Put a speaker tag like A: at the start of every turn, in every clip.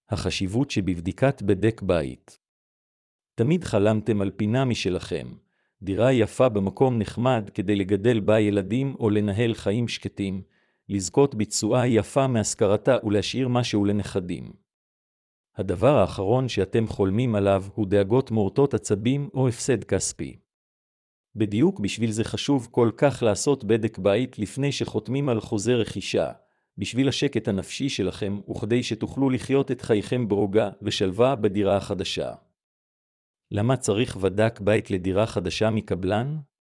A: החשיבות שבבדיקת בדק בית. תמיד חלמתם על פינה משלכם, דירה יפה במקום נחמד כדי לגדל בה ילדים או לנהל חיים שקטים, לזכות בתשואה יפה מהשכרתה ולהשאיר משהו לנכדים. הדבר האחרון שאתם חולמים עליו הוא דאגות מורטות עצבים או הפסד כספי. בדיוק בשביל זה חשוב כל כך לעשות בדק בית לפני שחותמים על חוזה רכישה, בשביל השקט הנפשי שלכם וכדי שתוכלו לחיות את חייכם ברוגע ושלווה בדירה החדשה. למה צריך בדק בית לדירה חדשה מקבלן?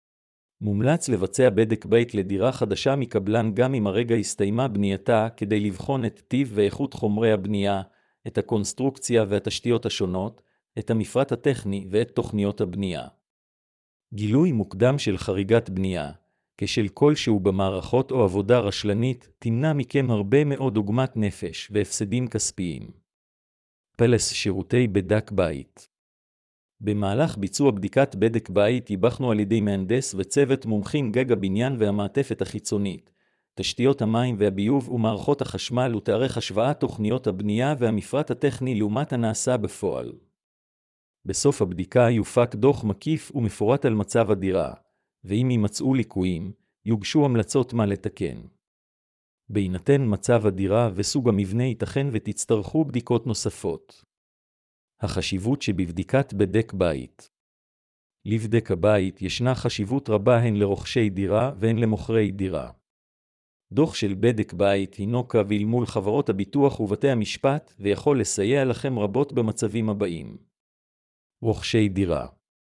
A: מומלץ לבצע בדק בית לדירה חדשה מקבלן גם אם הרגע הסתיימה בנייתה כדי לבחון את טיב ואיכות חומרי הבנייה, את הקונסטרוקציה והתשתיות השונות, את המפרט הטכני ואת תוכניות הבנייה. גילוי מוקדם של חריגת בנייה, כשל כלשהו במערכות או עבודה רשלנית, תמנע מכם הרבה מאוד עוגמת נפש והפסדים כספיים. פלס שירותי בדק בית. במהלך ביצוע בדיקת בדק בית ייבחנו על ידי מהנדס וצוות מומחים גג הבניין והמעטפת החיצונית, תשתיות המים והביוב ומערכות החשמל ותארך השוואת תוכניות הבנייה והמפרט הטכני לעומת הנעשה בפועל. בסוף הבדיקה יופק דוח מקיף ומפורט על מצב הדירה, ואם יימצאו ליקויים, יוגשו המלצות מה לתקן. בהינתן מצב הדירה וסוג המבנה ייתכן ותצטרכו בדיקות נוספות. החשיבות שבבדיקת בדק בית. לבדק הבית ישנה חשיבות רבה הן לרוכשי דירה והן למוכרי דירה. דוח של בדק בית הינו קביל מול חברות הביטוח ובתי המשפט ויכול לסייע לכם רבות במצבים הבאים. רוכשי דירה.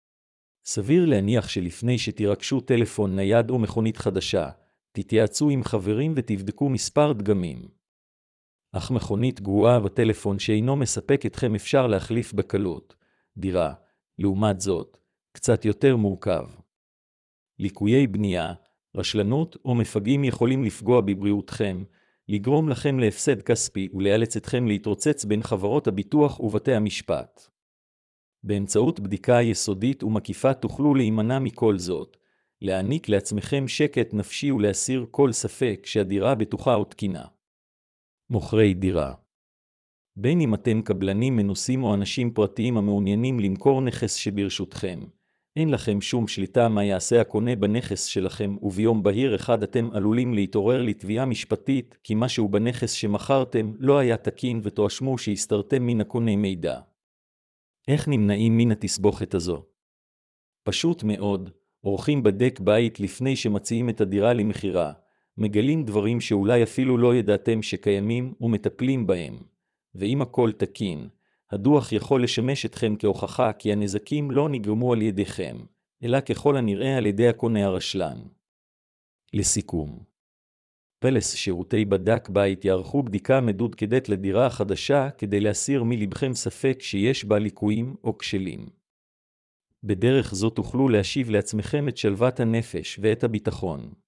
A: סביר להניח שלפני שתרכשו טלפון נייד או מכונית חדשה, תתייעצו עם חברים ותבדקו מספר דגמים. אך מכונית גרועה וטלפון שאינו מספק אתכם אפשר להחליף בקלות. דירה, לעומת זאת, קצת יותר מורכב. ליקויי בנייה, רשלנות או מפגעים יכולים לפגוע בבריאותכם, לגרום לכם להפסד כספי ולאלץ אתכם להתרוצץ בין חברות הביטוח ובתי המשפט. באמצעות בדיקה יסודית ומקיפה תוכלו להימנע מכל זאת, להעניק לעצמכם שקט נפשי ולהסיר כל ספק שהדירה בטוחה או תקינה. מוכרי דירה. בין אם אתם קבלנים מנוסים או אנשים פרטיים המעוניינים למכור נכס שברשותכם, אין לכם שום שליטה מה יעשה הקונה בנכס שלכם, וביום בהיר אחד אתם עלולים להתעורר לתביעה משפטית כי משהו בנכס שמכרתם לא היה תקין ותואשמו שהסתרתם מן הקונה מידע. איך נמנעים מן התסבוכת הזו? פשוט מאוד, עורכים בדק בית לפני שמציעים את הדירה למכירה, מגלים דברים שאולי אפילו לא ידעתם שקיימים ומטפלים בהם, ואם הכל תקין, הדוח יכול לשמש אתכם כהוכחה כי הנזקים לא נגרמו על ידיכם, אלא ככל הנראה על ידי הקונה הרשלן. לסיכום, פלס שירותי בדק בית יערכו בדיקה מדוקדקת לדירה החדשה כדי להסיר מלבכם ספק שיש בה ליקויים או כשלים. בדרך זו תוכלו להשיב לעצמכם את שלוות הנפש ואת הביטחון.